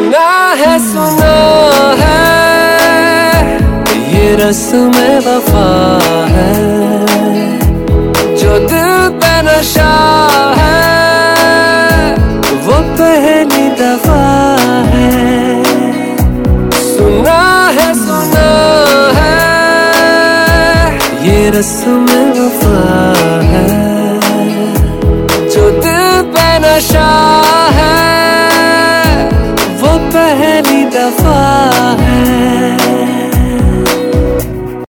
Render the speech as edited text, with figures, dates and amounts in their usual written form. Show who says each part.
Speaker 1: सुना है ये रस्म वफा है, जो दिल पे नशा है वो पहली दफा है। सुना है ये रस्म वफा है, जो दिल पे नशा है वो पहली दफा है।